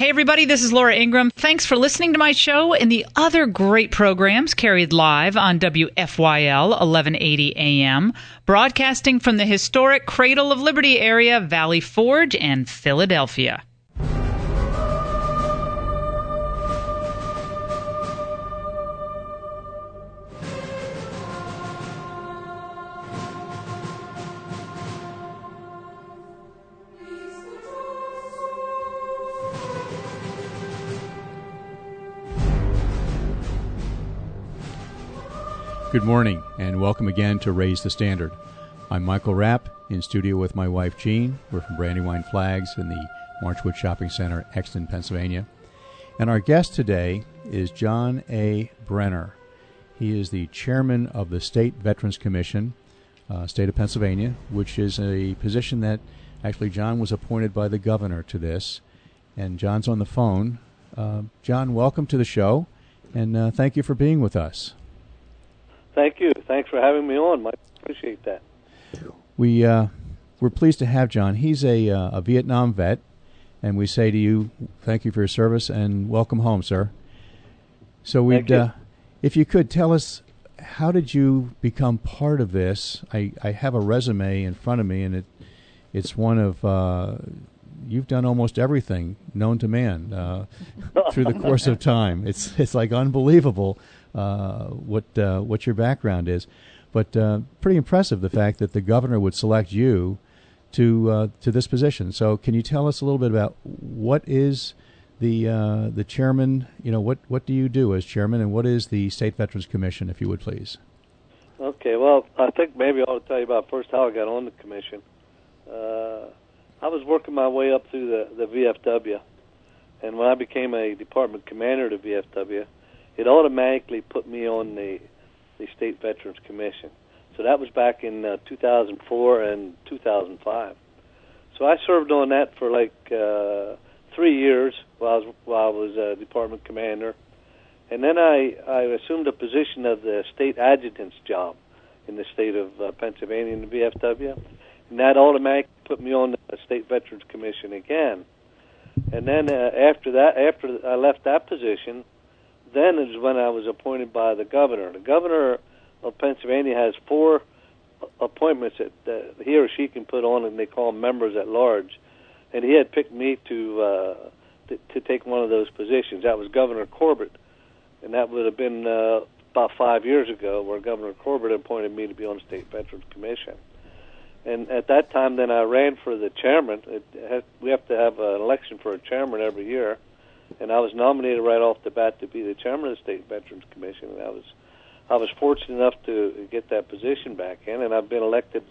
Hey, everybody, this is Laura Ingram. Thanks for listening to my show and the other great programs carried live on WFYL 1180 AM, broadcasting from the historic Cradle of Liberty area, Valley Forge, and Philadelphia. Good morning, and welcome again to Raise the Standard. I'm Michael Rapp, in studio with my wife Jean. We're from Brandywine Flags in the Marchwood Shopping Center, Exton, Pennsylvania. And our guest today is John A. Brenner. He is the chairman of the State Veterans Commission, state of Pennsylvania, which is a position that actually John was appointed by the governor to this. And John's on the phone. John, welcome to the show, and thank you for being with us. Thank you. Thanks for having me on, Mike. Appreciate that. We're pleased to have John. He's a Vietnam vet, and we say to you, thank you for your service and welcome home, sir. So if you could tell us, how did you become part of this? I have a resume in front of me, and it's one of you've done almost everything known to man through the course of time. It's like unbelievable. What your background is, but pretty impressive the fact that the governor would select you to this position. So, can you tell us a little bit about what is the chairman? You know, what do you do as chairman, and what is the State Veterans Commission, if you would please? Okay, well, I think maybe I ought to tell you about first how I got on the commission. I was working my way up through the VFW, and when I became a department commander of the VFW, it automatically put me on the State Veterans Commission. So that was back in 2004 and 2005. So I served on that for like 3 years while I was department commander. And then I assumed a position of the state adjutant's job in the state of Pennsylvania in the VFW. And that automatically put me on the State Veterans Commission again. And then after I left that position, then is when I was appointed by the governor. The governor of Pennsylvania has 4 appointments that he or she can put on, and they call them members at large. And he had picked me to take one of those positions. That was Governor Corbett, and that would have been about 5 years ago, where Governor Corbett appointed me to be on the State Veterans Commission. And at that time, then I ran for the chairman. We have to have an election for a chairman every year. And I was nominated right off the bat to be the chairman of the State Veterans Commission, and I was fortunate enough to get that position back in, and I've been elected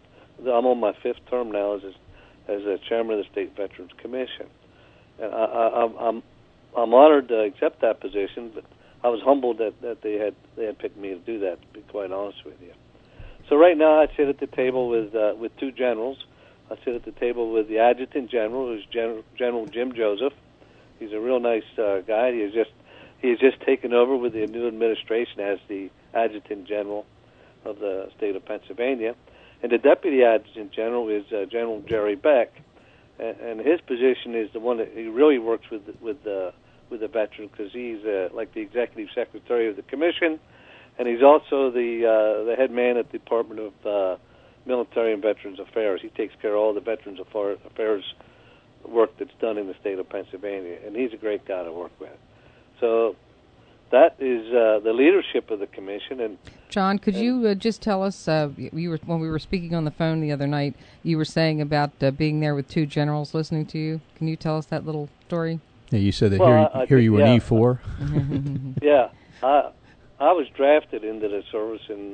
I'm on my 5th term now as a chairman of the State Veterans Commission, and I'm honored to accept that position, but I was humbled that they had picked me to do that, to be quite honest with you. So right now I sit at the table with 2 generals. I sit at the table with the Adjutant General, who's General Jim Joseph. He's a real nice guy. He has just taken over with the new administration as the Adjutant General of the state of Pennsylvania. And the Deputy Adjutant General is General Jerry Beck. And his position is the one that he really works with the veterans, because he's like the Executive Secretary of the Commission, and he's also the head man at the Department of Military and Veterans Affairs. He takes care of all the Veterans Affairs work that's done in the state of Pennsylvania, and he's a great guy to work with. So that is the leadership of the commission. And John, could you just tell us, when we were speaking on the phone the other night, you were saying about being there with 2 generals listening to you. Can you tell us that little story? Yeah, you said that here you were an E4. Yeah, I was drafted into the service in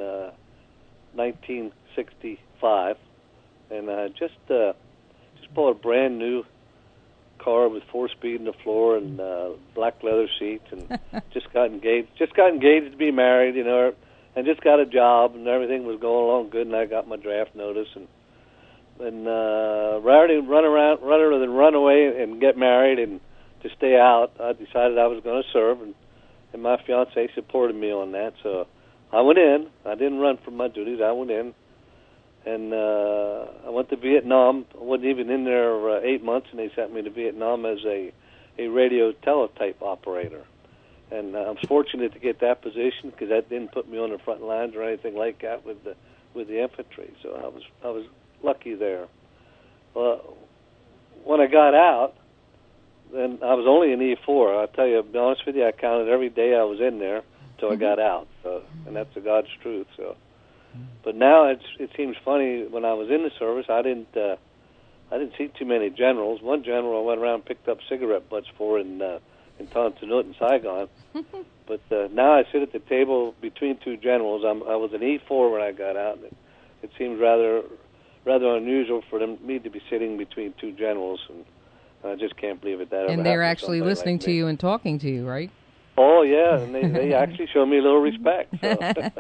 1965, and I just bought a brand new car with 4-speed in the floor and black leather seats, and just got engaged to be married, you know, and just got a job, and everything was going along good, and I got my draft notice, and rather than run away and get married and to stay out, I decided I was going to serve, and my fiancée supported me on that, so I went in. I didn't run from my duties. I went in. And I went to Vietnam. I wasn't even in there 8 months, and they sent me to Vietnam as a a radio teletype operator. And I was fortunate to get that position because that didn't put me on the front lines or anything like that with the infantry. So I was lucky there. When I got out, then I was only an E4. I'll tell you, to be honest with you, I counted every day I was in there until I got out. So, and that's the God's truth. So, but now it seems funny. When I was in the service, I didn't see too many generals. One general I went around and picked up cigarette butts for in Ton Thunut in Saigon. But now I sit at the table between two generals. I was an E4 when I got out, and it seems rather unusual for me to be sitting between two generals, and I just can't believe it. And they're actually listening to you and talking to you, right? Oh yeah, and they actually show me a little respect. So.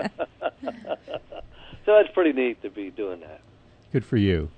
So that's pretty neat to be doing that. Good for you.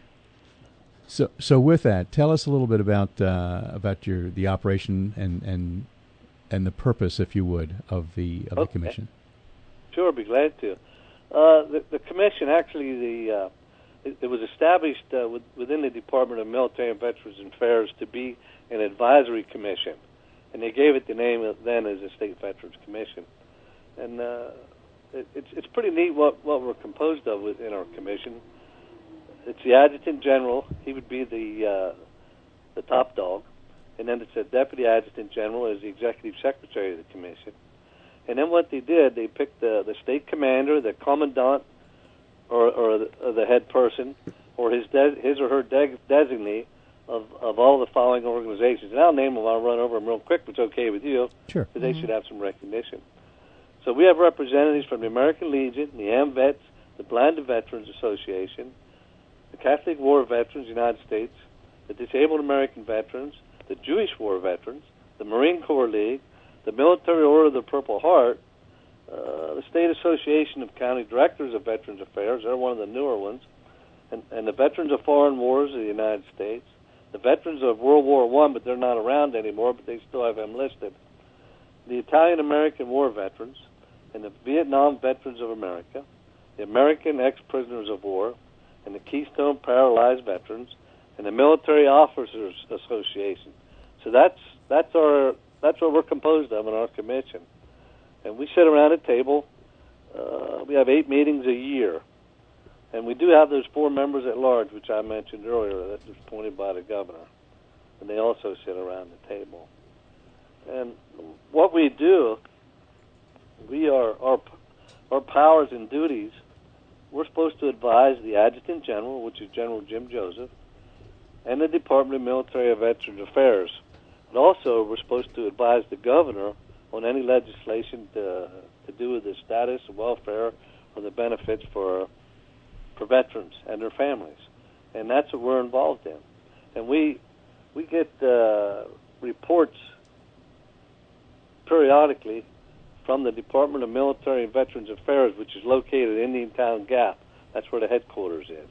So with that, tell us a little bit about the operation and the purpose, if you would, of the commission. Sure, I'd be glad to. The commission actually it was established within the Department of Military and Veterans Affairs to be an advisory commission, and they gave it the name then as the State Veterans Commission. And it's pretty neat what we're composed of within our commission. It's the Adjutant General. He would be the top dog. And then it's a Deputy Adjutant General as the Executive Secretary of the Commission. And then what they did, they picked the State Commander, the Commandant, or the head person, or his or her designee of all the following organizations. And I'll name them. I'll run over them real quick, if it's okay with you. Sure. Because they should have some recognition. So we have representatives from the American Legion, the AMVETS, the Blinded Veterans Association, the Catholic War Veterans United States, the Disabled American Veterans, the Jewish War Veterans, the Marine Corps League, the Military Order of the Purple Heart, the State Association of County Directors of Veterans Affairs, they're one of the newer ones, and the Veterans of Foreign Wars of the United States, the Veterans of World War I, but they're not around anymore, but they still have them listed, the Italian-American War Veterans, and the Vietnam Veterans of America, the American Ex-Prisoners of War, and the Keystone Paralyzed Veterans, and the Military Officers Association. So that's what we're composed of in our commission. And we sit around a table. We have 8 meetings a year. And we do have those 4 members at large, which I mentioned earlier, that was appointed by the governor. And they also sit around the table. And what we do, our powers and duties, we're supposed to advise the Adjutant General, which is General Jim Joseph, and the Department of Military and Veterans Affairs. And also, we're supposed to advise the governor on any legislation to do with the status, welfare, or the benefits for veterans and their families. And that's what we're involved in. And we get reports periodically from the Department of Military and Veterans Affairs, which is located in Indiantown Gap. That's where the headquarters is.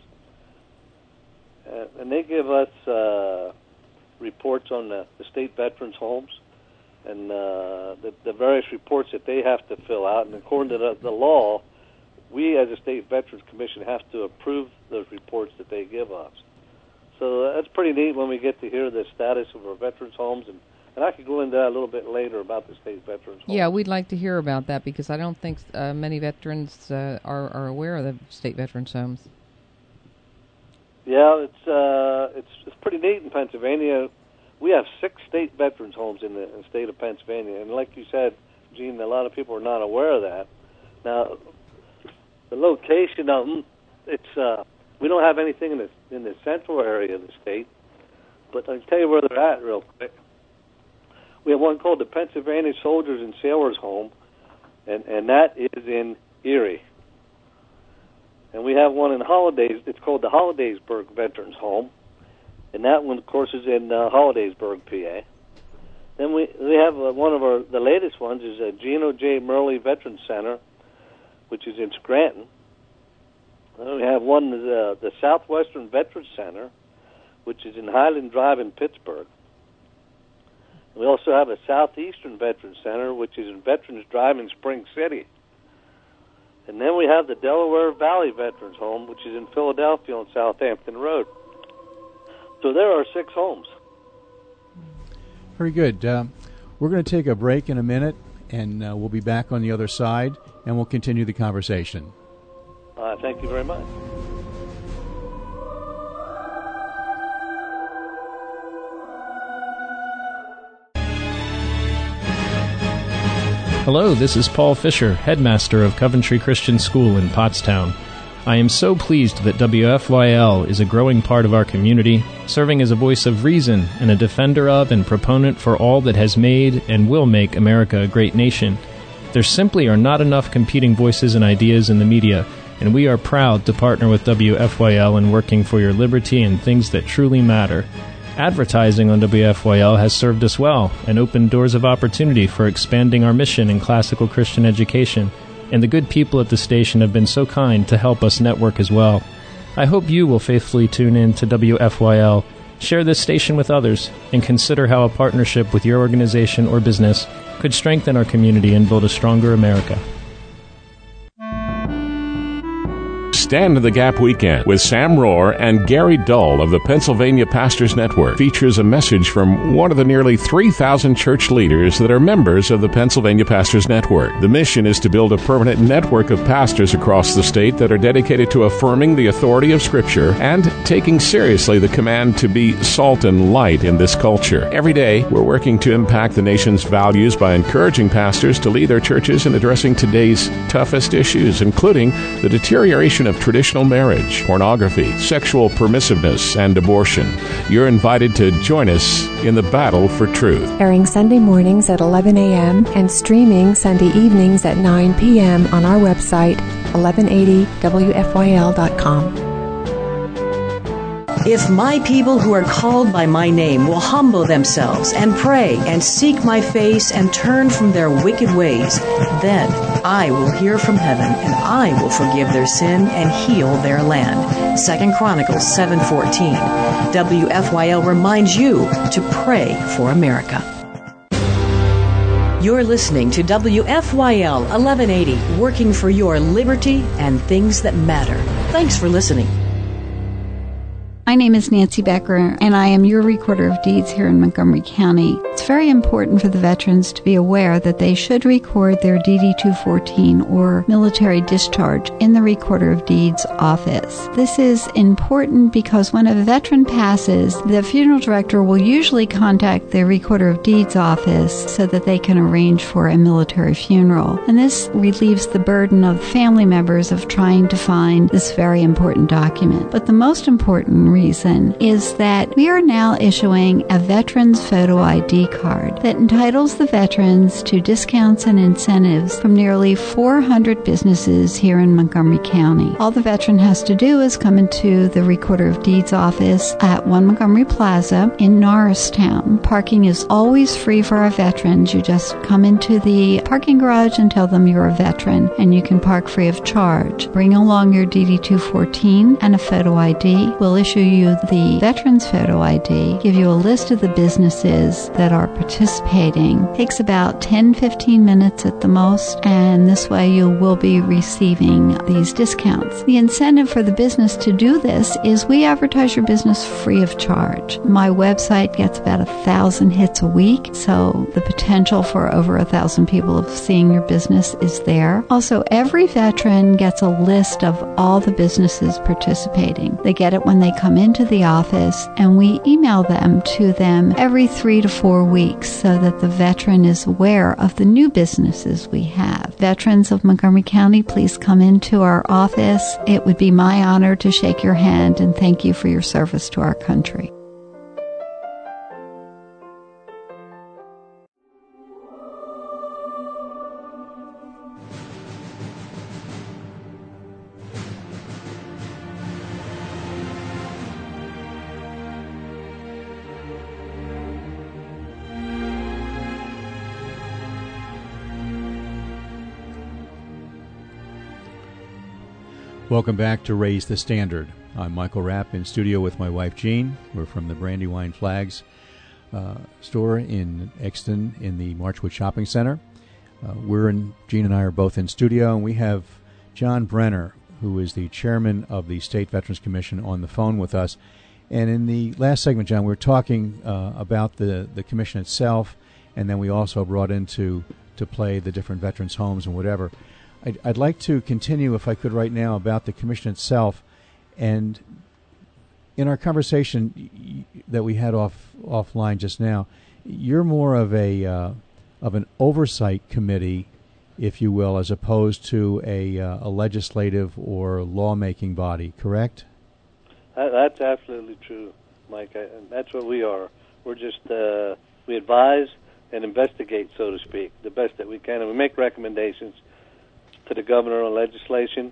And they give us reports on the state veterans' homes and the various reports that they have to fill out. And according to the law, we as a State Veterans Commission have to approve those reports that they give us. So that's pretty neat when we get to hear the status of our veterans' homes. And I could go into that a little bit later about the state veterans' homes. Yeah, we'd like to hear about that because I don't think many veterans are aware of the state veterans' homes. Yeah, it's pretty neat in Pennsylvania. We have 6 state veterans' homes in the state of Pennsylvania, and like you said, Gene, a lot of people are not aware of that. Now, the location of them, it's we don't have anything in the central area of the state, but I can tell you where they're at real quick. We have one called the Pennsylvania Soldiers and Sailors Home, and that is in Erie. And we have one in Holidays. It's called the Hollidaysburg Veterans Home, and that one, of course, is in Hollidaysburg, PA. Then we have one of the latest ones is Geno J. Murley Veterans Center, which is in Scranton. Then we have one, the Southwestern Veterans Center, which is in Highland Drive in Pittsburgh. We also have a Southeastern Veterans Center, which is in Veterans Drive in Spring City. And then we have the Delaware Valley Veterans Home, which is in Philadelphia on Southampton Road. So there are 6 homes. Very good. We're going to take a break in a minute, and we'll be back on the other side, and we'll continue the conversation. Thank you very much. Hello, this is Paul Fisher, headmaster of Coventry Christian School in Pottstown. I am so pleased that WFYL is a growing part of our community, serving as a voice of reason and a defender of and proponent for all that has made and will make America a great nation. There simply are not enough competing voices and ideas in the media, and we are proud to partner with WFYL in working for your liberty and things that truly matter. Advertising on WFYL has served us well and opened doors of opportunity for expanding our mission in classical Christian education, and the good people at the station have been so kind to help us network as well. I hope you will faithfully tune in to WFYL, share this station with others, and consider how a partnership with your organization or business could strengthen our community and build a stronger America. Stand in the Gap Weekend with Sam Rohr and Gary Dull of the Pennsylvania Pastors Network features a message from one of the nearly 3,000 church leaders that are members of the Pennsylvania Pastors Network. The mission is to build a permanent network of pastors across the state that are dedicated to affirming the authority of Scripture and taking seriously the command to be salt and light in this culture. Every day, we're working to impact the nation's values by encouraging pastors to lead their churches in addressing today's toughest issues, including the deterioration of traditional marriage, pornography, sexual permissiveness, and abortion. You're invited to join us in the battle for truth. Airing Sunday mornings at 11 a.m. and streaming Sunday evenings at 9 p.m. on our website, 1180wfyl.com. If my people who are called by my name will humble themselves and pray and seek my face and turn from their wicked ways, then I will hear from heaven and I will forgive their sin and heal their land. 2 Chronicles 7:14. WFYL reminds you to pray for America. You're listening to WFYL 1180, working for your liberty and things that matter. Thanks for listening. My name is Nancy Becker, and I am your Recorder of Deeds here in Montgomery County. It's very important for the veterans to be aware that they should record their DD-214 or military discharge in the Recorder of Deeds office. This is important because when a veteran passes, the funeral director will usually contact the Recorder of Deeds office so that they can arrange for a military funeral. And this relieves the burden of family members of trying to find this very important document. But the most important reason is that we are now issuing a Veterans Photo ID card that entitles the veterans to discounts and incentives from nearly 400 businesses here in Montgomery County. All the veteran has to do is come into the Recorder of Deeds office at 1 Montgomery Plaza in Norristown. Parking is always free for our veterans. You just come into the parking garage and tell them you're a veteran, and you can park free of charge. Bring along your DD-214 and a photo ID. We'll issue you the Veterans Photo ID, give you a list of the businesses that are participating. Takes about 10-15 minutes at the most, and this way you will be receiving these discounts. The incentive for the business to do this is we advertise your business free of charge. My website gets about 1,000 hits a week, so the potential for over 1,000 people seeing your business is there. Also, every veteran gets a list of all the businesses participating. They get it when they come into the office, and we email them to them every 3 to 4 weeks so that the veteran is aware of the new businesses we have. Veterans of Montgomery County, please come into our office. It would be my honor to shake your hand and thank you for your service to our country. Welcome back to Raise the Standard. I'm Michael Rapp in studio with my wife Jean. We're from the Brandywine Flags store in Exton in the Marchwood Shopping Center. Jean and I are both in studio, and we have John Brenner, who is the chairman of the State Veterans Commission, on the phone with us. And in the last segment, John, we were talking about the commission itself, and then we also brought into play the different veterans' homes and whatever. I'd like to continue, if I could, right now about the commission itself. And in our conversation that we had offline just now, you're more of an oversight committee, if you will, as opposed to a legislative or lawmaking body, correct? That's absolutely true, Mike. And that's what we are. We're just we advise and investigate, so to speak, the best that we can, and we make recommendations to the governor on legislation,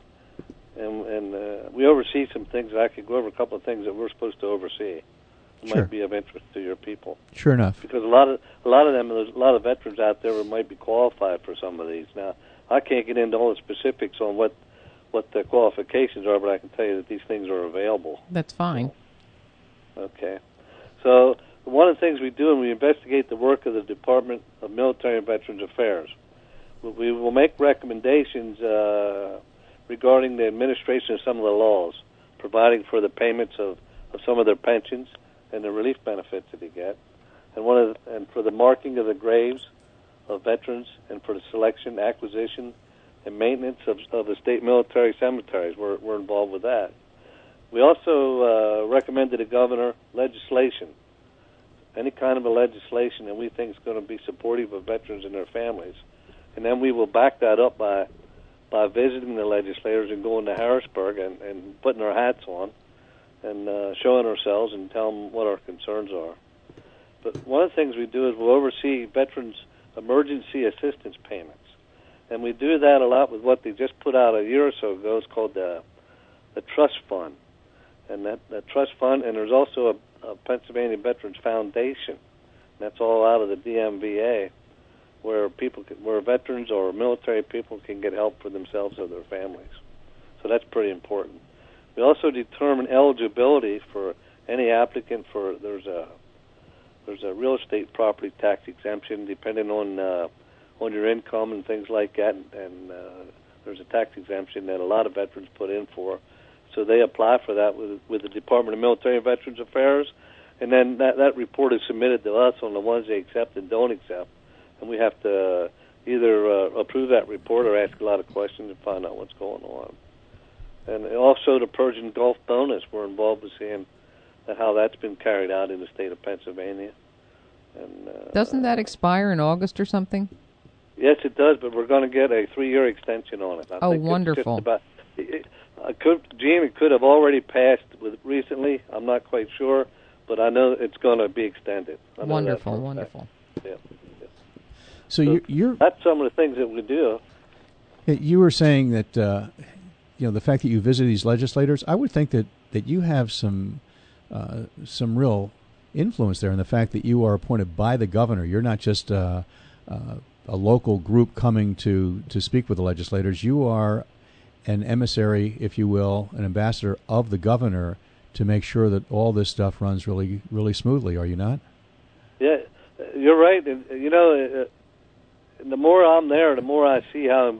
and we oversee some things. I could go over a couple of things that we're supposed to oversee. It might be of interest to your people. Sure enough. Because a lot of them, there's a lot of veterans out there who might be qualified for some of these. Now, I can't get into all the specifics on what the qualifications are, but I can tell you that these things are available. That's fine. Okay. So one of the things we do, and we investigate the work of the Department of Military and Veterans Affairs. We will make recommendations regarding the administration of some of the laws, providing for the payments of some of their pensions and the relief benefits that they get, and for the marking of the graves of veterans, and for the selection, acquisition, and maintenance of the state military cemeteries. We're involved with that. We also recommend to the governor legislation, any kind of a legislation that we think is going to be supportive of veterans and their families. And then we will back that up by visiting the legislators and going to Harrisburg and putting our hats on and showing ourselves and telling them what our concerns are. But one of the things we do is we'll oversee veterans' emergency assistance payments. And we do that a lot with what they just put out a year or so ago. It's called the Trust Fund. And that Trust Fund, and there's also a Pennsylvania Veterans Foundation. That's all out of the DMVA, where veterans or military people can get help for themselves or their families. So that's pretty important. We also determine eligibility for any applicant for there's a real estate property tax exemption depending on your income and things like that, and there's a tax exemption that a lot of veterans put in for. So they apply for that with the Department of Military and Veterans Affairs, and then that report is submitted to us on the ones they accept and don't accept. And we have to either approve that report or ask a lot of questions and find out what's going on. And also the Persian Gulf bonus, we're involved with seeing how that's been carried out in the state of Pennsylvania. And doesn't that expire in August or something? Yes, it does, but we're going to get a 3-year extension on it. I think wonderful. It could have already passed recently. I'm not quite sure, but I know it's going to be extended. Wonderful. Yeah. So that's some of the things that we do. You were saying that the fact that you visit these legislators, I would think that you have some real influence there in the fact that you are appointed by the governor. You're not just a local group coming to speak with the legislators. You are an emissary, if you will, an ambassador of the governor to make sure that all this stuff runs really, really smoothly. Are you not? Yeah, you're right. And, the more I'm there, the more I see how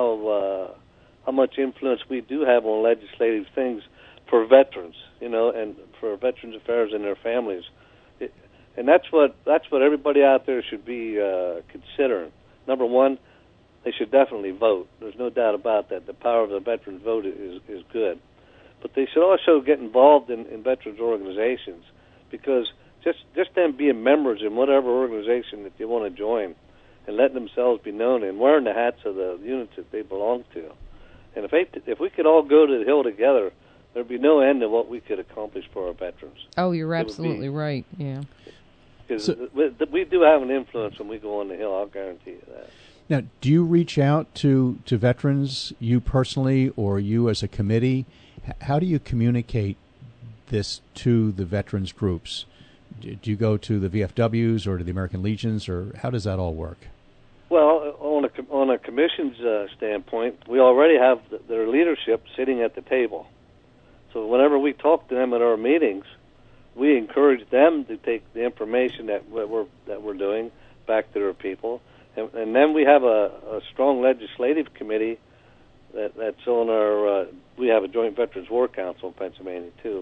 much influence we do have on legislative things for veterans, and for Veterans Affairs and their families. And that's what everybody out there should be considering. Number one, they should definitely vote. There's no doubt about that. The power of the veterans vote is good. But they should also get involved in veterans organizations, because just them being members in whatever organization that they want to join and letting themselves be known and wearing the hats of the units that they belong to. And if we could all go to the Hill together, there'd be no end to what we could accomplish for our veterans. Oh, you're absolutely right, yeah. Because we do have an influence when we go on the Hill, I'll guarantee you that. Now, do you reach out to veterans, you personally, or you as a committee? How do you communicate this to the veterans groups? Do you go to the VFWs or to the American Legions, or how does that all work? Well, on a commission's standpoint, we already have their leadership sitting at the table. So whenever we talk to them at our meetings, we encourage them to take the information that we're doing back to their people, and then we have a strong legislative committee that's on our. We have a Joint Veterans War Council in Pennsylvania too,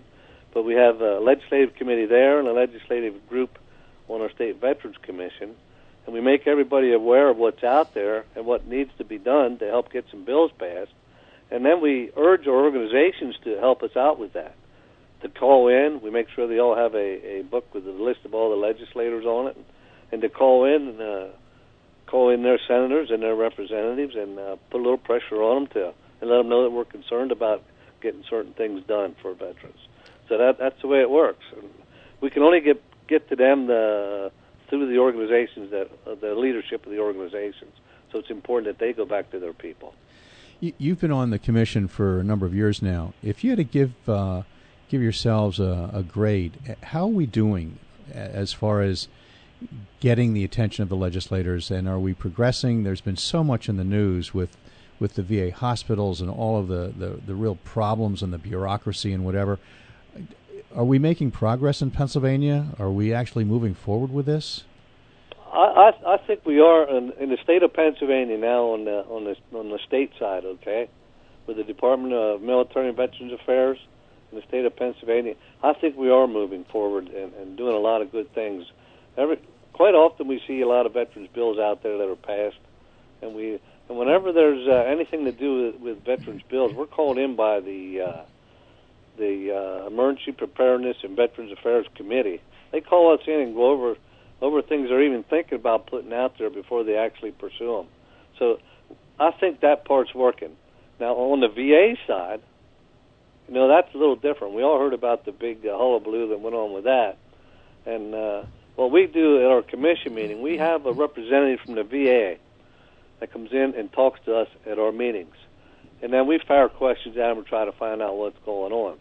But we have a legislative committee there and a legislative group on our State Veterans Commission, and we make everybody aware of what's out there and what needs to be done to help get some bills passed. And then we urge our organizations to help us out with that, to call in. We make sure they all have a book with a list of all the legislators on it, and to call in their senators and their representatives and put a little pressure on them and let them know that we're concerned about getting certain things done for veterans. So that's the way it works. And we can only get to them through the organizations, the leadership of the organizations. So it's important that they go back to their people. You've been on the commission for a number of years now. If you had to give yourselves a grade, how are we doing as far as getting the attention of the legislators, and are we progressing? There's been so much in the news with the VA hospitals and all of the real problems and the bureaucracy and whatever. Are we making progress in Pennsylvania? Are we actually moving forward with this? I think we are in the state of Pennsylvania now on the state side, okay, with the Department of Military and Veterans Affairs in the state of Pennsylvania. I think we are moving forward and doing a lot of good things. Quite often we see a lot of veterans bills out there that are passed, and whenever there's anything to do with veterans bills, we're called in by the Emergency Preparedness and Veterans Affairs Committee. They call us in and go over things they're even thinking about putting out there before they actually pursue them. So I think that part's working. Now, on the VA side, that's a little different. We all heard about the big hullabaloo that went on with that. And what we do at our commission meeting, we have a representative from the VA that comes in and talks to us at our meetings. And then we fire questions at them and try to find out what's going on.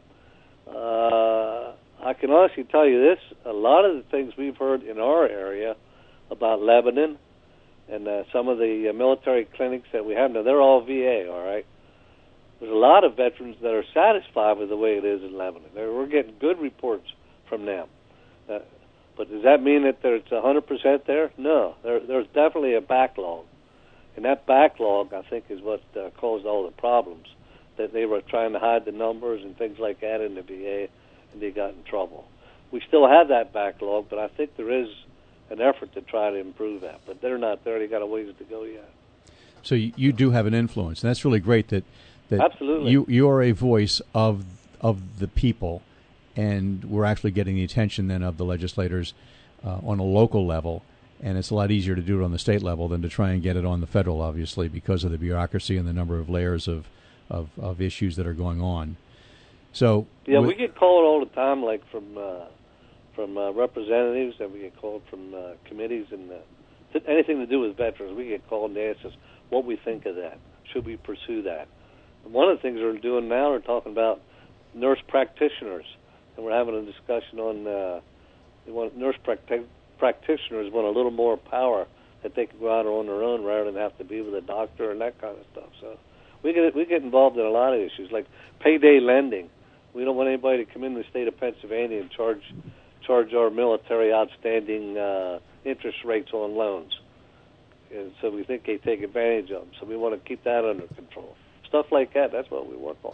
I can honestly tell you this, a lot of the things we've heard in our area about Lebanon and some of the military clinics that we have now, they're all VA, all right? There's a lot of veterans that are satisfied with the way it is in Lebanon. We're getting good reports from them. But does that mean that it's 100% there? No. There's definitely a backlog. And that backlog, I think, is what caused all the problems, that they were trying to hide the numbers and things like that in the VA, and they got in trouble. We still have that backlog, but I think there is an effort to try to improve that. But they're not there. They got a ways to go yet. So you do have an influence, and that's really great that absolutely you are a voice of the people, and we're actually getting the attention then of the legislators on a local level. And it's a lot easier to do it on the state level than to try and get it on the federal, obviously, because of the bureaucracy and the number of layers of issues that are going on. So we get called all the time, like from representatives, and we get called from committees and anything to do with veterans. We get called and they ask us what we think of that. Should we pursue that? And one of the things we're doing now, we're talking about nurse practitioners, and we're having a discussion on nurse practitioners want a little more power, that they can go out on their own rather than have to be with a doctor and that kind of stuff. So we get involved in a lot of issues, like payday lending. We don't want anybody to come in the state of Pennsylvania and charge our military outstanding interest rates on loans. And so we think they take advantage of them. So we want to keep that under control. Stuff like that, that's what we work on.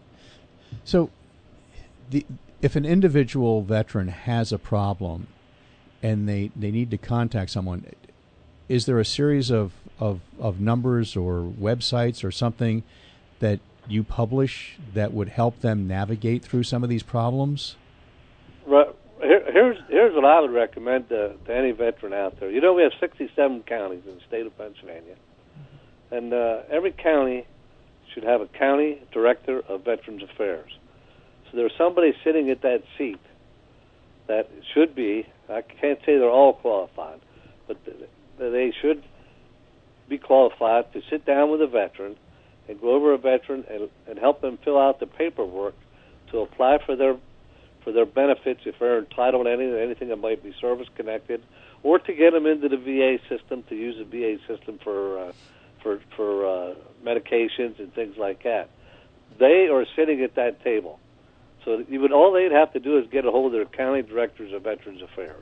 So if an individual veteran has a problem and they need to contact someone, is there a series of numbers or websites or something that you publish that would help them navigate through some of these problems? Right. Here's what I would recommend to any veteran out there. We have 67 counties in the state of Pennsylvania, and every county should have a county director of Veterans Affairs. So there's somebody sitting at that seat that should be, I can't say they're all qualified, but they should be qualified to sit down with a veteran and go over a veteran and help them fill out the paperwork to apply for their benefits if they're entitled to anything that might be service-connected, or to get them into the VA system, to use the VA system for medications and things like that. They are sitting at that table. So all they'd have to do is get a hold of their county directors of Veterans Affairs.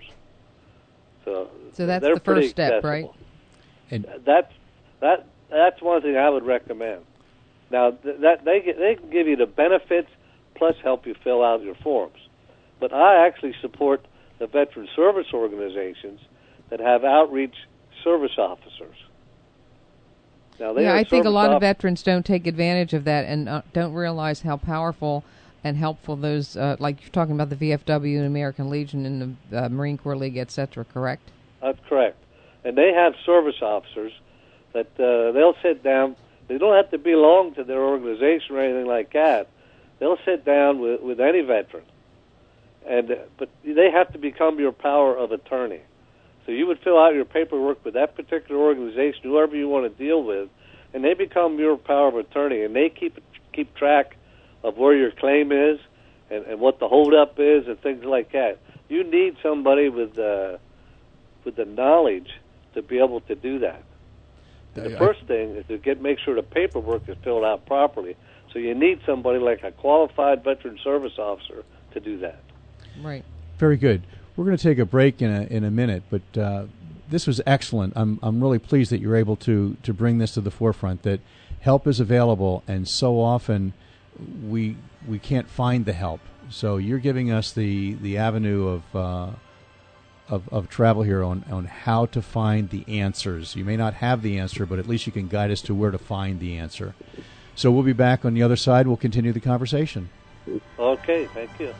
So that's they're the pretty first step, accessible. right? And that's one thing I would recommend. Now they can give you the benefits plus help you fill out your forms. But I actually support the veteran service organizations that have outreach service officers. Now, I think a lot of veterans don't take advantage of that and don't realize how powerful and helpful those, like you're talking about the VFW and American Legion and the Marine Corps League, et cetera, correct? That's correct. And they have service officers that they'll sit down. They don't have to belong to their organization or anything like that. They'll sit down with any veteran, but they have to become your power of attorney. So you would fill out your paperwork with that particular organization, whoever you want to deal with, and they become your power of attorney, and they keep track of where your claim is and what the holdup is and things like that. You need somebody with the knowledge to be able to do that. The first thing is to make sure the paperwork is filled out properly. So you need somebody like a qualified veteran service officer to do that. Right. Very good. We're going to take a break in a minute, but this was excellent. I'm really pleased that you're able to bring this to the forefront, that help is available, and so often we can't find the help. So you're giving us the avenue of travel here on how to find the answers. You may not have the answer, but at least you can guide us to where to find the answer. So we'll be back on the other side. We'll continue the conversation. Okay, thank you.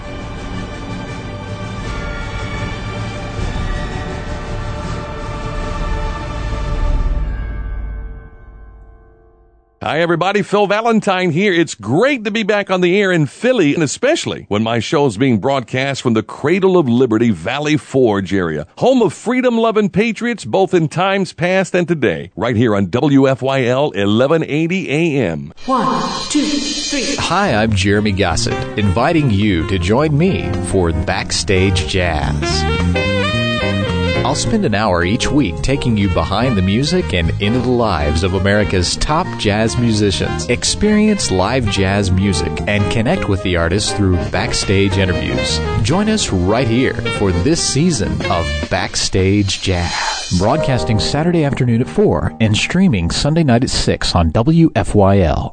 Hi, everybody. Phil Valentine here. It's great to be back on the air in Philly, and especially when my show is being broadcast from the Cradle of Liberty, Valley Forge area, home of freedom-loving patriots both in times past and today, right here on WFYL 1180 AM. 1, 2, 3. Hi, I'm Jeremy Gossett, inviting you to join me for Backstage Jazz. I'll spend an hour each week taking you behind the music and into the lives of America's top jazz musicians. Experience live jazz music and connect with the artists through backstage interviews. Join us right here for this season of Backstage Jazz. Broadcasting Saturday afternoon at 4 and streaming Sunday night at 6 on WFYL.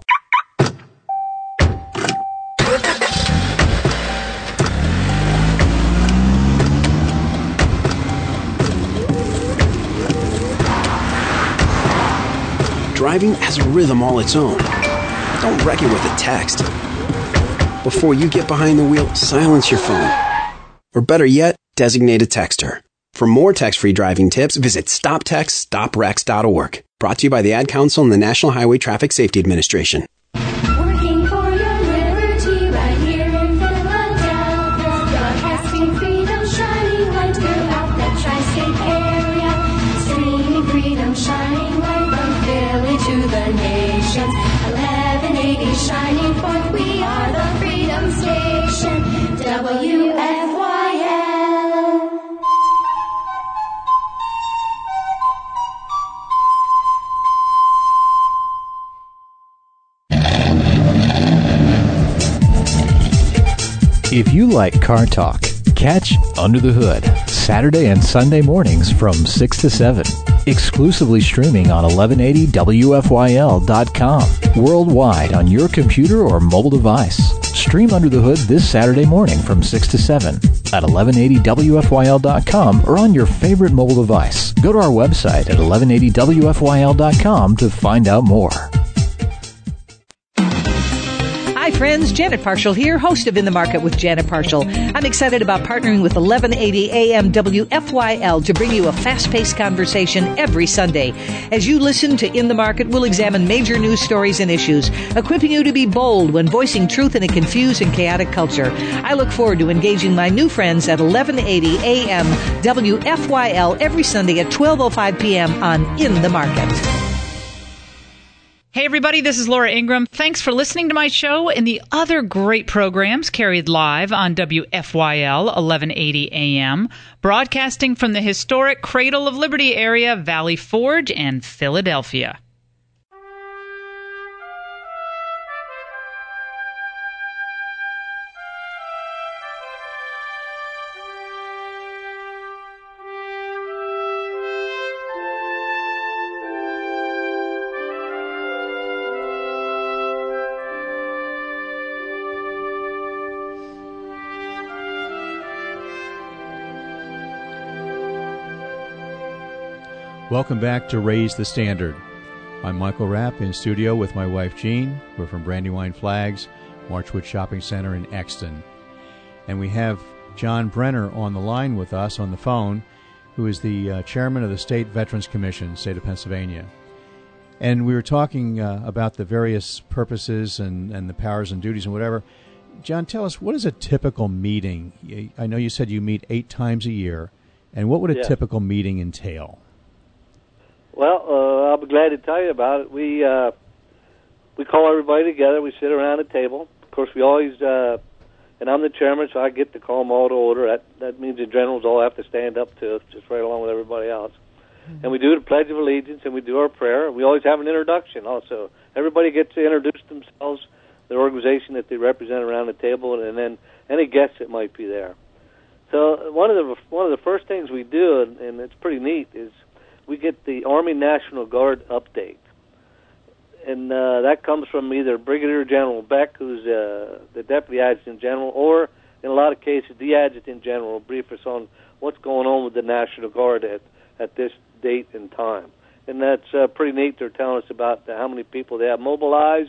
Driving has a rhythm all its own. Don't wreck it with a text. Before you get behind the wheel, silence your phone. Or better yet, designate a texter. For more text-free driving tips, visit StopTextStopWrecks.org. Brought to you by the Ad Council and the National Highway Traffic Safety Administration. Working for your liberty right here in Philadelphia. Broadcasting freedom, shining light throughout the tri-state area. Streaming freedom, shining light from Philly to the nations. 1180 shining forth, we are the Freedom Station. WFYL. If you like car talk, catch Under the Hood, Saturday and Sunday mornings from 6 to 7. Exclusively streaming on 1180WFYL.com. Worldwide on your computer or mobile device. Stream Under the Hood this Saturday morning from 6 to 7 at 1180WFYL.com or on your favorite mobile device. Go to our website at 1180WFYL.com to find out more. Hi friends, Janet Parshall here, host of In the Market with Janet Parshall. I'm excited about partnering with 1180 AM WFYL to bring you a fast-paced conversation every Sunday. As you listen to In the Market, we'll examine major news stories and issues, equipping you to be bold when voicing truth in a confused and chaotic culture. I look forward to engaging my new friends at 1180 AM WFYL every Sunday at 12:05 p.m. on In the Market. Hey everybody, this is Laura Ingram. Thanks for listening to my show and the other great programs carried live on WFYL 1180 AM, broadcasting from the historic Cradle of Liberty area, Valley Forge and Philadelphia. Welcome back to Raise the Standard. I'm Michael Rapp in studio with my wife Jean. We're from Brandywine Flags, Marchwood Shopping Center in Exton. And we have John Brenner on the line with us on the phone, who is the chairman of the State Veterans Commission, state of Pennsylvania. And we were talking about the various purposes and the powers and duties and whatever. John, tell us, what is a typical meeting? I know you said you meet 8 times a year. And what would a typical meeting entail? Well, I'll be glad to tell you about it. We call everybody together. We sit around a table. Of course, we always, and I'm the chairman, so I get to call them all to order. That means the generals all have to stand up to just right along with everybody else. And we do the Pledge of Allegiance, and we do our prayer. We always have an introduction also. Everybody gets to introduce themselves, the organization that they represent around the table, and then any guests that might be there. So one of the first things we do, and it's pretty neat, is we get the Army National Guard update. And that comes from either Brigadier General Beck, who's the Deputy Adjutant General, or in a lot of cases, the Adjutant General will brief us on what's going on with the National Guard at this date and time. And that's pretty neat. They're telling us about how many people they have mobilized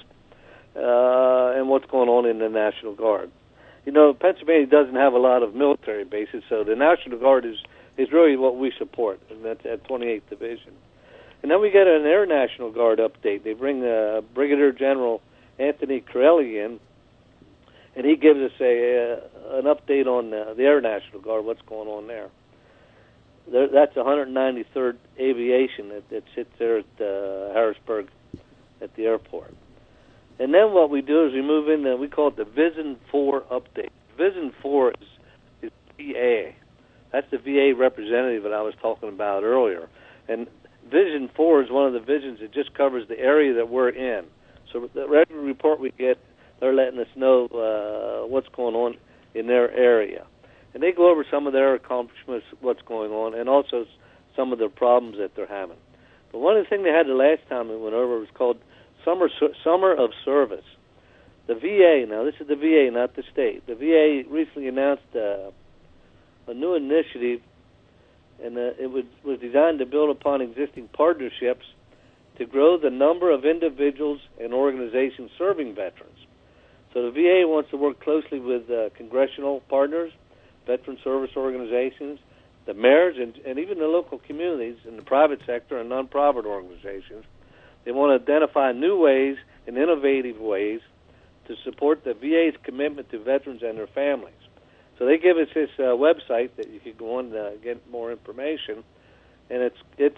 and what's going on in the National Guard. You know, Pennsylvania doesn't have a lot of military bases, so the National Guard is really what we support, and that's at 28th Division. And then we get an Air National Guard update. They bring Brigadier General Anthony Corelli in, and he gives us an update on the Air National Guard, what's going on there. That's 193rd Aviation that sits there at Harrisburg at the airport. And then what we do is we move in, we call it the Vision 4 update. Vision 4 is VA. That's the VA representative that I was talking about earlier. And Vision 4 is one of the visions that just covers the area that we're in. So the regular report we get, they're letting us know what's going on in their area. And they go over some of their accomplishments, what's going on, and also some of the problems that they're having. But one of the things they had the last time we went over was called Summer of Service. The VA, now this is the VA, not the state. The VA recently announced a new initiative, and it was designed to build upon existing partnerships to grow the number of individuals and organizations serving veterans. So the VA wants to work closely with congressional partners, veteran service organizations, the mayors, and even the local communities in the private sector and non-profit organizations. They want to identify new ways and innovative ways to support the VA's commitment to veterans and their families. So they give us this website that you can go on to get more information, and it's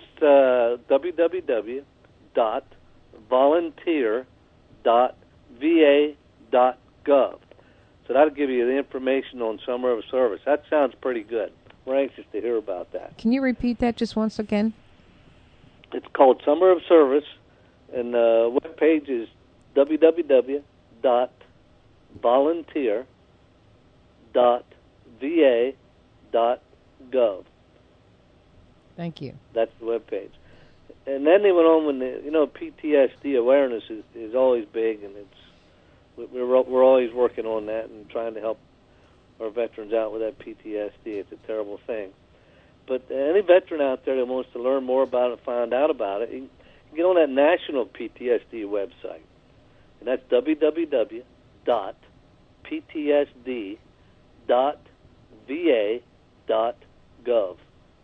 www.volunteer.va.gov. So that'll give you the information on Summer of Service. That sounds pretty good. We're anxious to hear about that. Can you repeat that just once again? It's called Summer of Service, and the webpage is www.volunteer.va.gov. Thank you. That's the webpage. And then they went on when PTSD awareness is always big, and we're always working on that and trying to help our veterans out with that PTSD. It's a terrible thing. But any veteran out there that wants to learn more about it, find out about it, you can get on that national PTSD website. And that's www.ptsd.va.gov.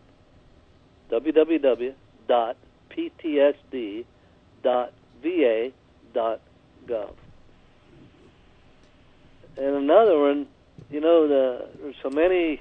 www.ptsd.va.gov. And another one, there's so many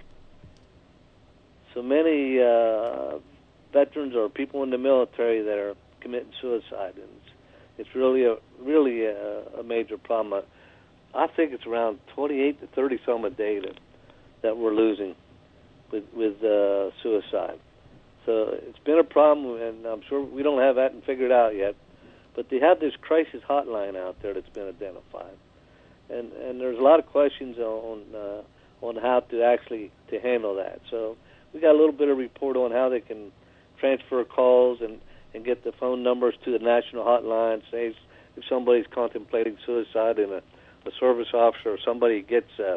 veterans or people in the military that are committing suicide, and it's really a major problem. I think it's around 28 to 30 some a day that we're losing with suicide. So it's been a problem, and I'm sure we don't have that figured out yet. But they have this crisis hotline out there that's been identified, and there's a lot of questions on how to actually to handle that. So we got a little bit of report on how they can transfer calls and get the phone numbers to the national hotline. Say if somebody's contemplating suicide and a service officer or somebody gets an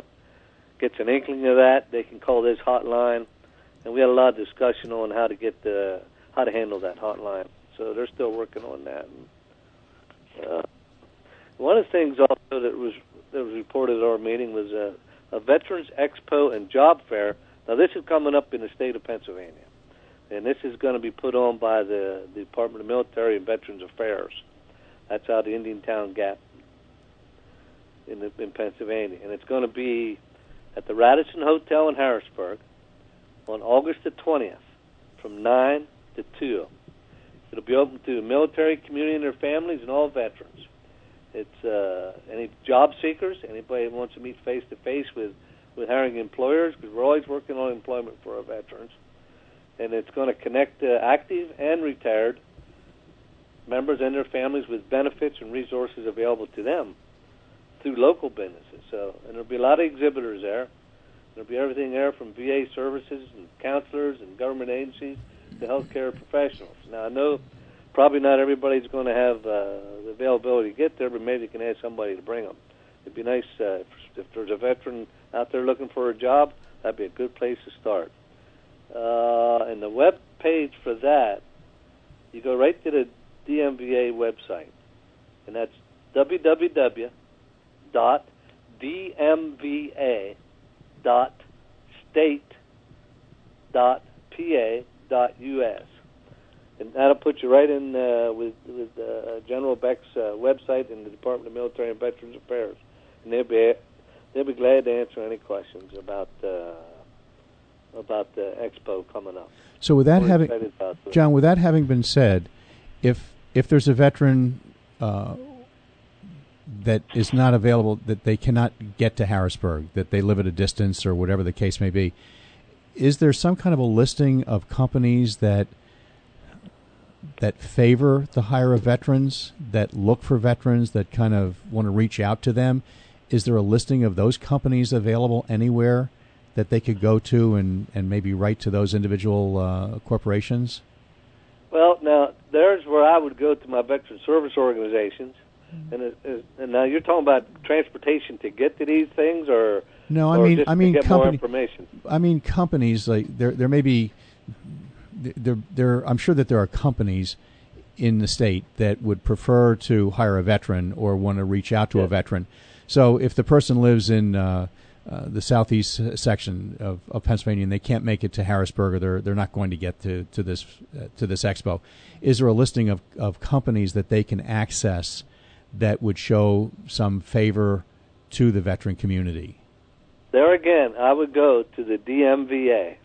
inkling of that, they can call this hotline. And we had a lot of discussion on how to how to handle that hotline. So they're still working on that. And, one of the things also that was reported at our meeting was a Veterans Expo and Job Fair. Now, this is coming up in the state of Pennsylvania, and this is going to be put on by the Department of Military and Veterans Affairs. That's out of Indiantown Gap in Pennsylvania, and it's going to be at the Radisson Hotel in Harrisburg on August the 20th from 9 to 2. It'll be open to the military community and their families and all veterans. It's any job seekers, anybody who wants to meet face-to-face with hiring employers, because we're always working on employment for our veterans. And it's going to connect active and retired members and their families with benefits and resources available to them through local businesses. So, and there'll be a lot of exhibitors there. There'll be everything there from VA services and counselors and government agencies to healthcare professionals. Now, I know probably not everybody's going to have the availability to get there, but maybe you can ask somebody to bring them. It'd be nice if there's a veteran out there looking for a job, that'd be a good place to start. And the web page for that, you go right to the DMVA website, and that's www.dmva.state.pa.us. And that'll put you right in with General Beck's website in the Department of Military and Veterans Affairs, and they'll be glad to answer any questions about the expo coming up. So with that John, with that having been said, if there's a veteran that is not available, that they cannot get to Harrisburg, that they live at a distance or whatever the case may be, is there some kind of a listing of companies that favor the hire of veterans, that look for veterans, that kind of want to reach out to them? Is there a listing of those companies available anywhere that they could go to and maybe write to those individual corporations? Well, now, there's where I would go to my veteran service organizations. And now you're talking about transportation to get to these things, or no? I mean, get more information. I mean, companies like there may be. I'm sure that there are companies in the state that would prefer to hire a veteran or want to reach out to a veteran. So if the person lives in the southeast section of Pennsylvania and they can't make it to Harrisburg, or they're not going to get to this expo, is there a listing of companies that they can access that would show some favor to the veteran community? There again, I would go to the DMVA.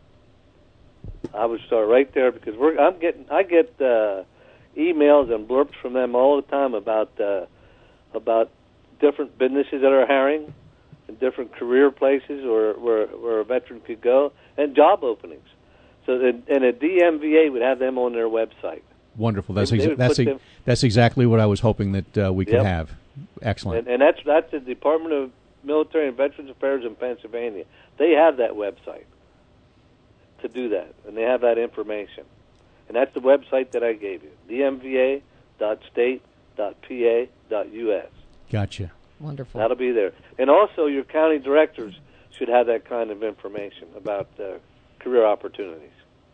I would start right there, because I get emails and blurbs from them all the time about different businesses that are hiring and different career places where a veteran could go, and job openings. So and a DMVA would have them on their website. Wonderful. That's exactly what I was hoping that we could have. Excellent. And that's the Department of Military and Veterans Affairs in Pennsylvania. They have that website to do that, and they have that information. And that's the website that I gave you, dmva.state.pa.us. Gotcha. Wonderful. That'll be there. And also your county directors should have that kind of information about career opportunities.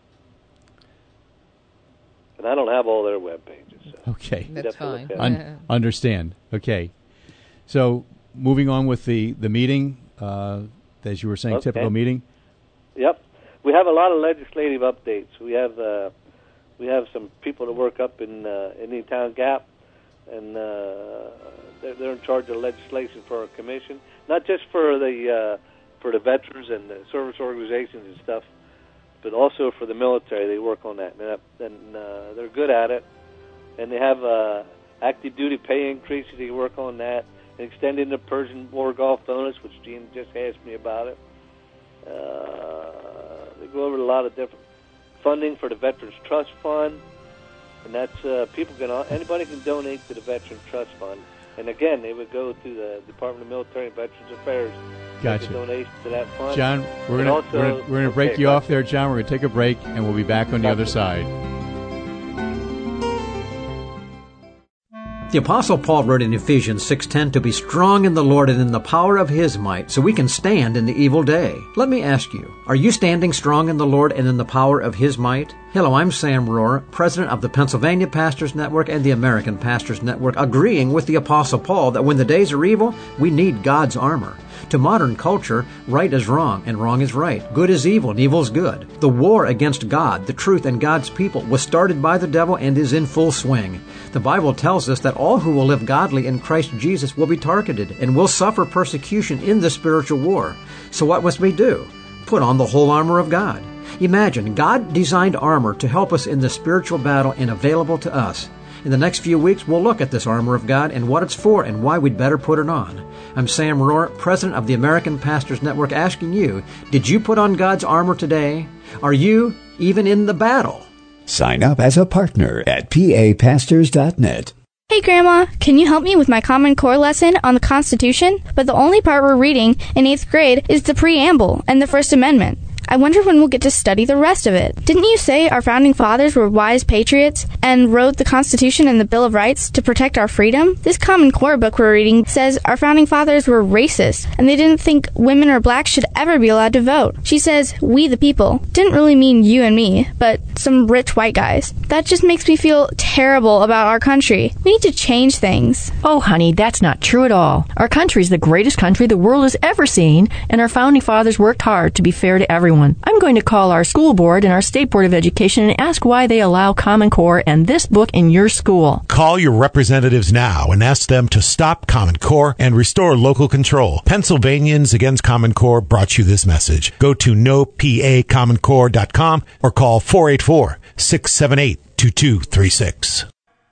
And I don't have all their web pages. So okay. That's fine. Understand. Okay. So moving on with the meeting, as you were saying, typical meeting. Yep. We have a lot of legislative updates. We have some people that work up in Indiantown Gap, and they're in charge of legislation for our commission, not just for the veterans and the service organizations and stuff, but also for the military. They work on that, and they're good at it. And they have active duty pay increases. They work on that, and extending the Persian War Golf bonus, which Gene just asked me about it. They go over a lot of different funding for the Veterans Trust Fund, and that's anybody can donate to the Veterans Trust Fund. And again, they would go to the Department of Military and Veterans Affairs. Gotcha. Make a donation to that fund. John, we're going to break you off there, John. We're going to take a break, and we'll be back on the other side. The Apostle Paul wrote in Ephesians 6:10 to be strong in the Lord and in the power of His might, so we can stand in the evil day. Let me ask you, are you standing strong in the Lord and in the power of His might? Hello, I'm Sam Rohr, president of the Pennsylvania Pastors Network and the American Pastors Network, agreeing with the Apostle Paul that when the days are evil, we need God's armor. To modern culture, right is wrong and wrong is right. Good is evil and evil is good. The war against God, the truth, and God's people was started by the devil and is in full swing. The Bible tells us that all who will live godly in Christ Jesus will be targeted and will suffer persecution in the spiritual war. So what must we do? Put on the whole armor of God. Imagine, God designed armor to help us in the spiritual battle and available to us. In the next few weeks, we'll look at this armor of God and what it's for and why we'd better put it on. I'm Sam Rohr, president of the American Pastors Network, asking you, did you put on God's armor today? Are you even in the battle? Sign up as a partner at papastors.net. Hey Grandma, can you help me with my Common Core lesson on the Constitution? But the only part we're reading in 8th grade is the preamble and the First Amendment. I wonder when we'll get to study the rest of it. Didn't you say our founding fathers were wise patriots and wrote the Constitution and the Bill of Rights to protect our freedom? This Common Core book we're reading says our founding fathers were racist and they didn't think women or blacks should ever be allowed to vote. She says, we the people, didn't really mean you and me, but some rich white guys. That just makes me feel terrible about our country. We need to change things. Oh, honey, that's not true at all. Our country is the greatest country the world has ever seen, and our founding fathers worked hard to be fair to everyone. I'm going to call our school board and our state board of education and ask why they allow Common Core and this book in your school. Call your representatives now and ask them to stop Common Core and restore local control. Pennsylvanians Against Common Core brought you this message. Go to nopacommoncore.com or call 484-678-2236.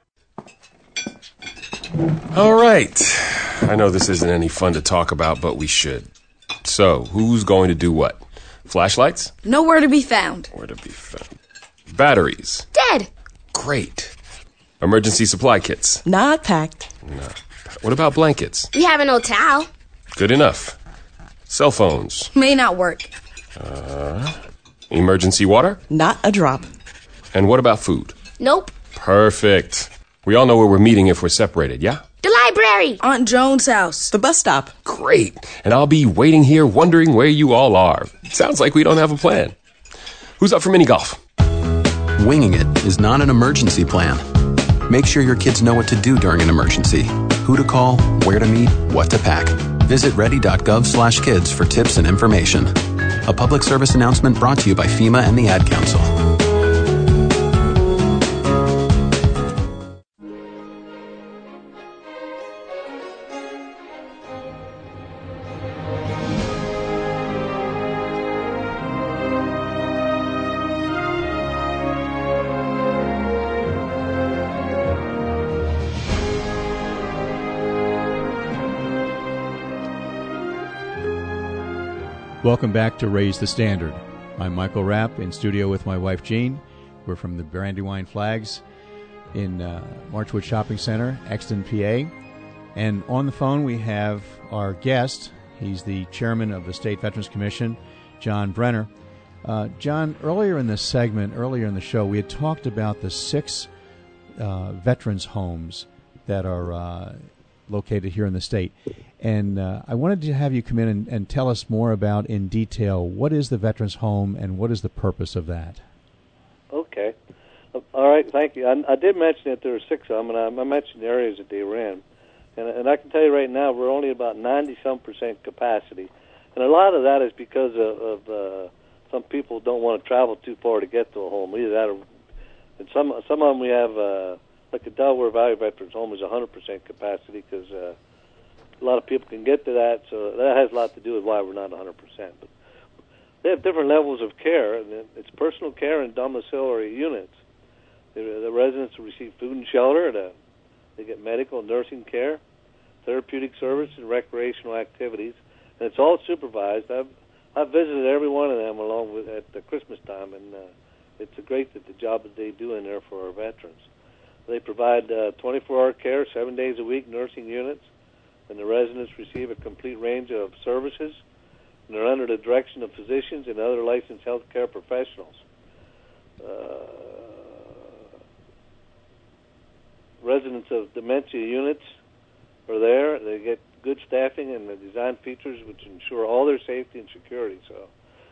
All right. I know this isn't any fun to talk about, but we should. So, who's going to do what? Flashlights? Nowhere to be found. Where to be found. Batteries? Dead. Great. Emergency supply kits? Not packed. No. What about blankets? We have an old towel. Good enough. Cell phones? May not work. Emergency water? Not a drop. And what about food? Nope. Perfect. We all know where we're meeting if we're separated, yeah? The library. Aunt Joan's house. The bus stop. Great. And I'll be waiting here wondering where you all are. Sounds like we don't have a plan. Who's up for mini golf? Winging it is not an emergency plan. Make sure your kids know what to do during an emergency. Who to call, where to meet, what to pack. Visit ready.gov/kids for tips and information. A public service announcement brought to you by FEMA and the Ad Council. Welcome back to Raise the Standard. I'm Michael Rapp in studio with my wife Jean. We're from the Brandywine Flags in Marchwood Shopping Center, Exton, PA. And on the phone we have our guest. He's the chairman of the State Veterans Commission, John Brenner. John, earlier in the show, we had talked about the 6 veterans homes that are located here in the state. And I wanted to have you come in and tell us more about, in detail, what is the Veterans Home and what is the purpose of that? Okay. All right, thank you. I did mention that there are 6 of them, and I mentioned the areas that they were in. And I can tell you right now, we're only about 90-some% capacity. And a lot of that is because of some people don't want to travel too far to get to a home. Either that or, and some of them we have, like the Delaware Valley Veterans Home is 100% capacity because a lot of people can get to that, so that has a lot to do with why we're not 100%. But they have different levels of care, and it's personal care and domiciliary units. The residents receive food and shelter. They get medical and nursing care, therapeutic services, and recreational activities, and it's all supervised. I've visited every one of them along with at the Christmas time, and it's great that the job that they do in there for our veterans. They provide 24-hour care, 7 days a week, nursing units, and the residents receive a complete range of services, and they're under the direction of physicians and other licensed health care professionals. residents of dementia units are there. They get good staffing and the design features which ensure all their safety and security. So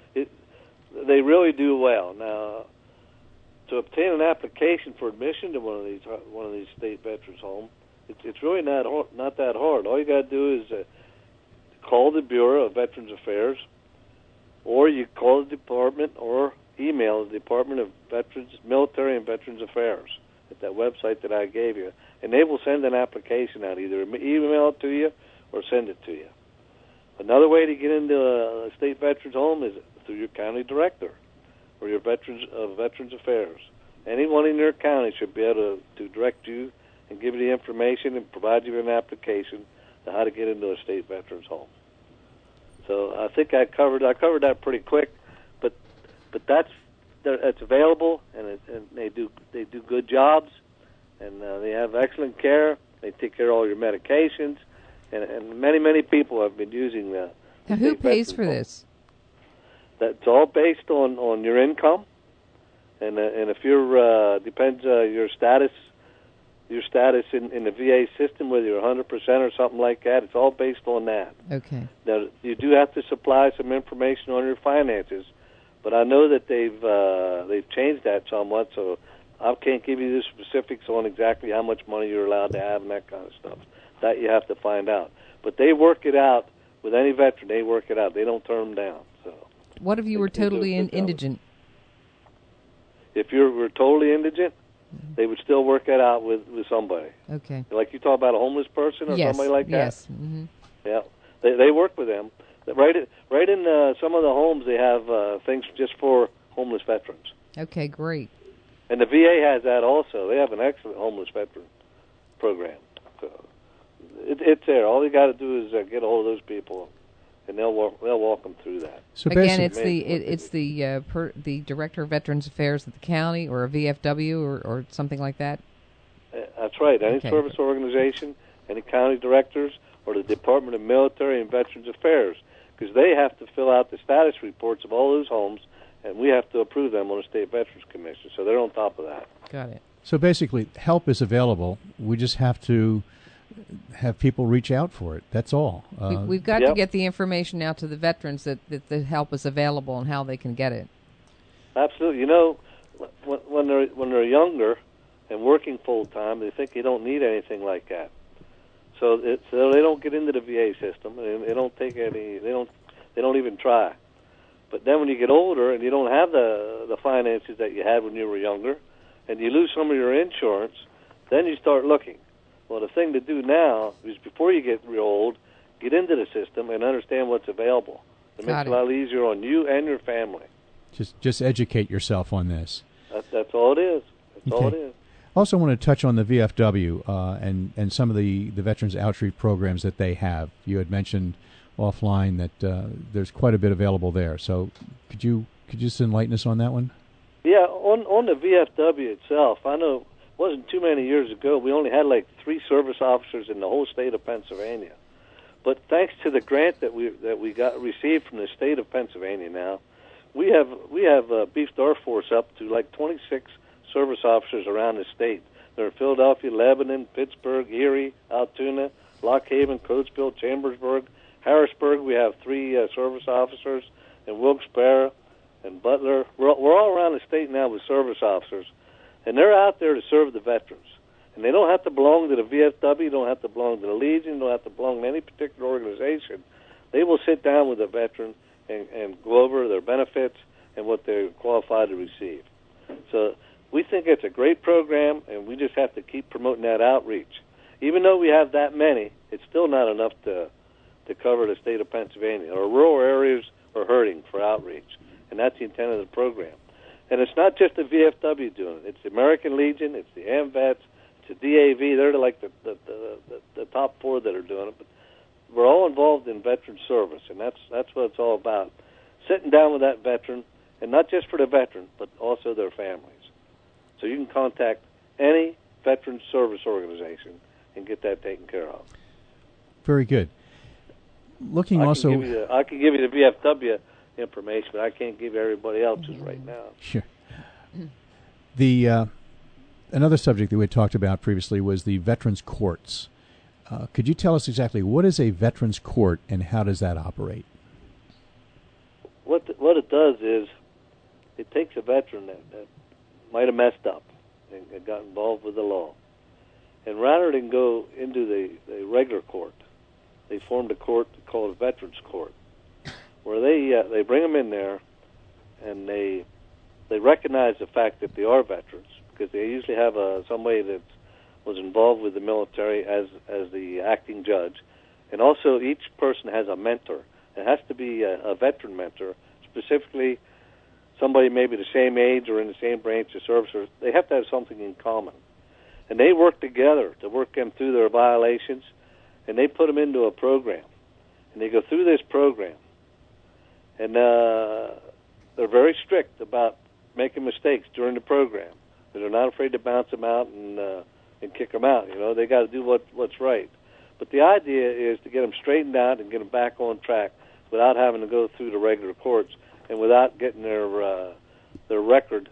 they really do well. Now, to obtain an application for admission to one of these state veterans' homes, it's really not that hard. All you got to do is call the Bureau of Veterans Affairs, or you call the department or email the Department of Military and Veterans Affairs at that website that I gave you, and they will send an application out, either email it to you or send it to you. Another way to get into a state veterans home is through your county director or your Veterans Affairs. Anyone in your county should be able to direct you and give you the information and provide you with an application to how to get into a state veterans home. So I think I covered that pretty quick, but it's available, and they do good jobs, and they have excellent care. They take care of all your medications, and many people have been using that. Now, who pays for this? That's all based on your income, and if you're depends your status in the VA system, whether you're 100% or something like that. It's all based on that. Okay. Now, you do have to supply some information on your finances, but I know that they've changed that somewhat, so I can't give you the specifics on exactly how much money you're allowed to have and that kind of stuff. That you have to find out. But they work it out with any veteran. They work it out. They don't turn them down. So. What if you were totally indigent? If you were totally indigent, they would still work that out with somebody. Okay. Like you talk about a homeless person or somebody like that? Yes. Mm-hmm. Yeah. They work with them. Right in some of the homes, they have things just for homeless veterans. Okay, great. And the VA has that also. They have an excellent homeless veteran program. So it's there. All you got to do is get a hold of those people, and they'll walk them through that. So again, it's the Director of Veterans Affairs at the county, or a VFW, or something like that. That's right. Any service organization, any county directors, or the Department of Military and Veterans Affairs, because they have to fill out the status reports of all those homes, and we have to approve them on the State Veterans Commission. So they're on top of that. Got it. So basically, help is available. We just have to have people reach out for it. That's all. We've got to get the information out to the veterans that the help is available and how they can get it. Absolutely. You know, when they're younger and working full time, they think they don't need anything like that. So they don't get into the VA system, and they don't take any. They don't even try. But then when you get older and you don't have the finances that you had when you were younger, and you lose some of your insurance, then you start looking. Well, the thing to do now is before you get real old, get into the system and understand what's available. It makes it a lot easier on you and your family. Just educate yourself on this. That's all it is. That's all it is. Also want to touch on the VFW and some of the Veterans Outreach programs that they have. You had mentioned offline that there's quite a bit available there. So could you just enlighten us on that one? Yeah, on the VFW itself, I know it wasn't too many years ago. We only had like 3 service officers in the whole state of Pennsylvania. But thanks to the grant that we received from the state of Pennsylvania now, we have beefed our force up to like 26 service officers around the state. They're in Philadelphia, Lebanon, Pittsburgh, Erie, Altoona, Lock Haven, Coatesville, Chambersburg, Harrisburg. We have 3 service officers, and Wilkes-Barre and Butler. We're all around the state now with service officers, and they're out there to serve the veterans. And they don't have to belong to the VFW, don't have to belong to the Legion, don't have to belong to any particular organization. They will sit down with a veteran and go over their benefits and what they're qualified to receive. So we think it's a great program, and we just have to keep promoting that outreach. Even though we have that many, it's still not enough to cover the state of Pennsylvania. Our rural areas are hurting for outreach, and that's the intent of the program. And it's not just the VFW doing it. It's the American Legion, it's the AMVETS, it's the DAV. They're like the top 4 that are doing it. But we're all involved in veteran service, and that's what it's all about. Sitting down with that veteran, and not just for the veteran, but also their families. So you can contact any veteran service organization and get that taken care of. Very good. I can give you the VFW information, but I can't give everybody else's right now. Sure. another subject that we had talked about previously was the Veterans Courts. Could you tell us exactly what is a Veterans Court and how does that operate? What it does is it takes a veteran that might have messed up and got involved with the law, and rather than go into the regular court, they formed a court called a Veterans Court, where they bring them in there, and they recognize the fact that they are veterans, because they usually have somebody that was involved with the military as the acting judge, and also each person has a mentor. It has to be a veteran mentor, specifically somebody maybe the same age or in the same branch of service, or they have to have something in common. And they work together to work them through their violations, and they put them into a program. And they go through this program, and they're very strict about making mistakes during the program. They're not afraid to bounce them out and kick them out. They got to do what's right. But the idea is to get them straightened out and get them back on track without having to go through the regular courts and without getting their record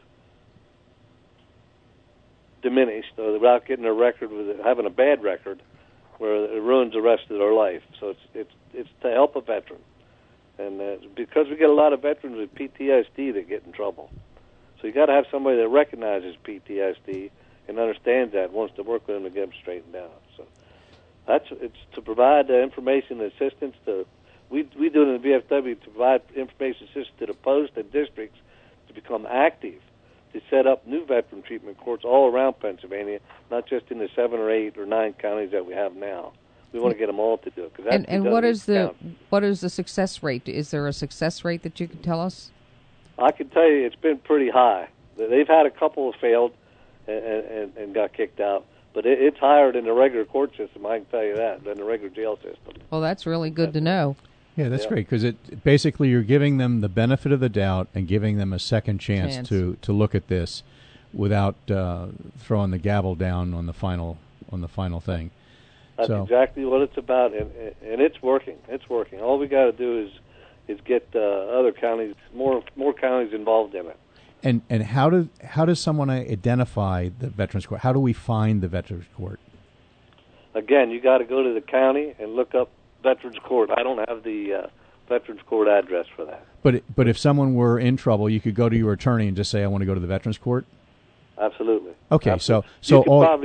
diminished, or without getting their record with having a bad record where it ruins the rest of their life. So it's to help a veteran, and because we get a lot of veterans with PTSD that get in trouble, so you got to have somebody that recognizes PTSD and understands that, wants to work with them to get them straightened out. So it's to provide information and assistance to. We do it in the VFW to provide information assistance to the post and districts to become active, to set up new veteran treatment courts all around Pennsylvania, not just in the 7 or 8 or 9 counties that we have now. We want to get them all to do it. And what is the success rate? Is there a success rate that you can tell us? I can tell you it's been pretty high. They've had a couple that failed and got kicked out. But it's higher than the regular court system, I can tell you that, than the regular jail system. Well, that's really good to know. Yeah, that's great, because basically you're giving them the benefit of the doubt and giving them a second chance. to look at this without throwing the gavel down on the final thing. That's exactly what it's about, and it's working. It's working. All we got to do is get other counties, more counties involved in it. And how does someone identify the Veterans Court? How do we find the Veterans Court? Again, you got to go to the county and look up Veterans Court. I don't have the Veterans Court address for that. But if someone were in trouble, you could go to your attorney and just say, I want to go to the Veterans Court? Absolutely. Okay, Absolutely. so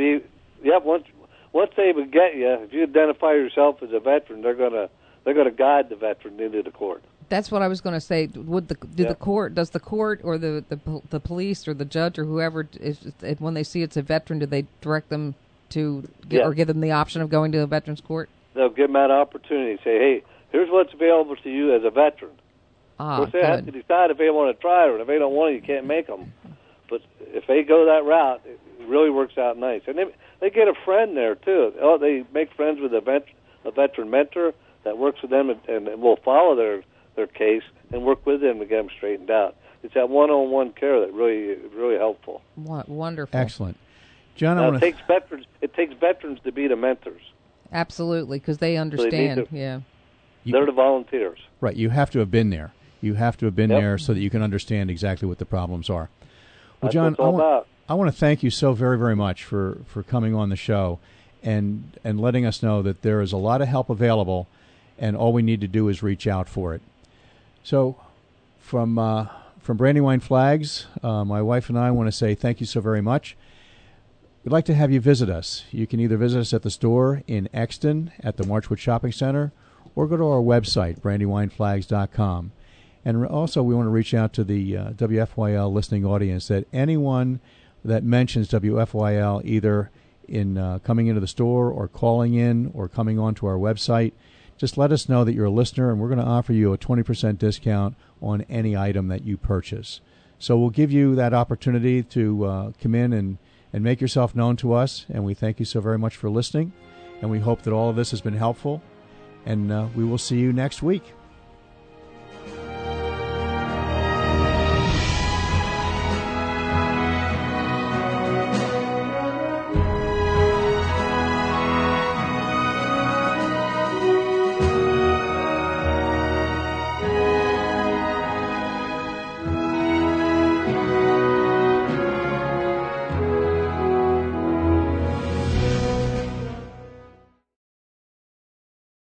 once they would get you, if you identify yourself as a veteran, they're gonna guide the veteran into the court. That's what I was going to say. Does the court or the police or the judge or whoever, when they see it's a veteran, do they direct them to or give them the option of going to a veterans court? They'll give them that opportunity. Say, hey, here's what's available to you as a veteran. Of course, they have to decide if they want to try it, or if they don't want it, you can't make them. But if they go that route, it really works out nice. And they get a friend there, too. They make friends with a veteran mentor that works with them and will follow their case and work with them to get them straightened out. It's that one-on-one care that really helpful. Wonderful. Excellent. John, it takes veterans to be the mentors. Absolutely, because they understand. They're the volunteers. Right. You have to have been there. You have to have been there so that you can understand exactly what the problems are. Well, That's John, what it's all about. I want to thank you so very, very much for coming on the show and letting us know that there is a lot of help available, and all we need to do is reach out for it. So, from Brandywine Flags, my wife and I want to say thank you so very much. We'd like to have you visit us. You can either visit us at the store in Exton at the Marchwood Shopping Center, or go to our website, brandywineflags.com. And also, we want to reach out to the WFYL listening audience, that anyone that mentions WFYL, either in coming into the store or calling in or coming onto our website, just let us know that you're a listener, and we're going to offer you a 20% discount on any item that you purchase. So we'll give you that opportunity to come in and make yourself known to us, and we thank you so very much for listening, and we hope that all of this has been helpful, and we will see you next week.